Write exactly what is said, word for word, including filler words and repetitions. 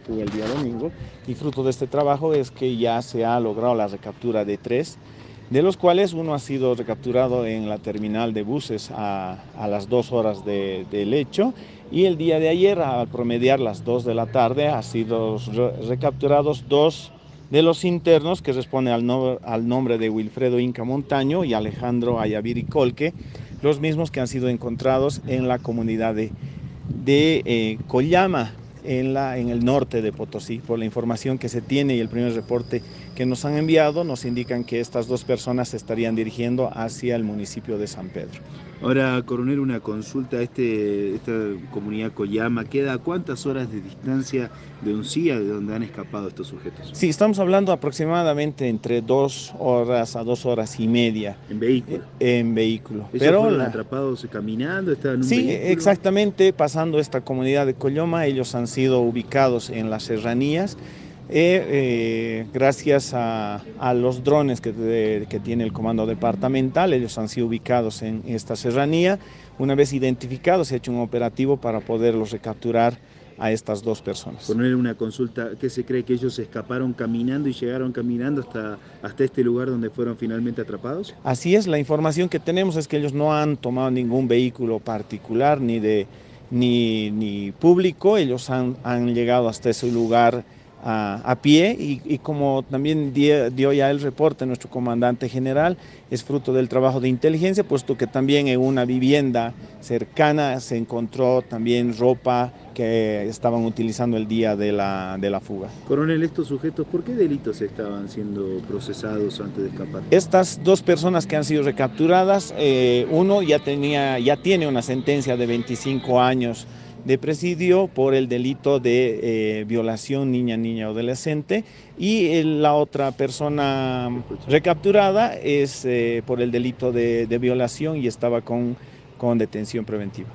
tuvo el día domingo, y fruto de este trabajo es que ya se ha logrado la recaptura de tres, de los cuales uno ha sido recapturado en la terminal de buses a, a las dos horas de, del hecho, y el día de ayer, al promediar las dos de la tarde, ha sido re recapturados dos de los internos que responden al, no, al nombre de Wilfredo Inca Montaño y Alejandro Ayaviri Colque, los mismos que han sido encontrados en la comunidad de, de eh, Collama, en, la, en el norte de Potosí. Por la información que se tiene y el primer reporte que nos han enviado, nos indican que estas dos personas se estarían dirigiendo hacia el municipio de San Pedro. Ahora, coronel, una consulta. Este, esta comunidad Collama queda a cuántas horas de distancia de Uncía, de donde han escapado estos sujetos. Sí, estamos hablando aproximadamente entre dos horas a dos horas y media. En vehículo. Eh, en vehículo. ¿Ellos Pero fueron la... atrapados caminando? ¿Estaban en un sí, vehículo? exactamente, pasando esta comunidad de Colloma, ellos han sido ubicados en las serranías. Eh, eh, gracias a, a los drones que, de, que tiene el comando departamental, ellos han sido ubicados en esta serranía. Una vez identificados, se ha hecho un operativo para poderlos recapturar a estas dos personas. Poner una consulta, ¿qué se cree que ellos escaparon caminando y llegaron caminando hasta, hasta este lugar donde fueron finalmente atrapados? Así es, la información que tenemos es que ellos no han tomado ningún vehículo particular ni, de, ni, ni público, ellos han, han llegado hasta ese lugar A, a pie y, y como también dio, dio ya el reporte nuestro comandante general, es fruto del trabajo de inteligencia, puesto que también en una vivienda cercana se encontró también ropa que estaban utilizando el día de la, de la fuga. Coronel, estos sujetos, ¿por qué delitos estaban siendo procesados antes de escapar? Estas dos personas que han sido recapturadas, eh, uno ya, tenía, ya tiene una sentencia de veinticinco años de presidio por el delito de eh, violación niña, niña, adolescente, y eh, la otra persona recapturada es eh, por el delito de, de violación y estaba con, con detención preventiva.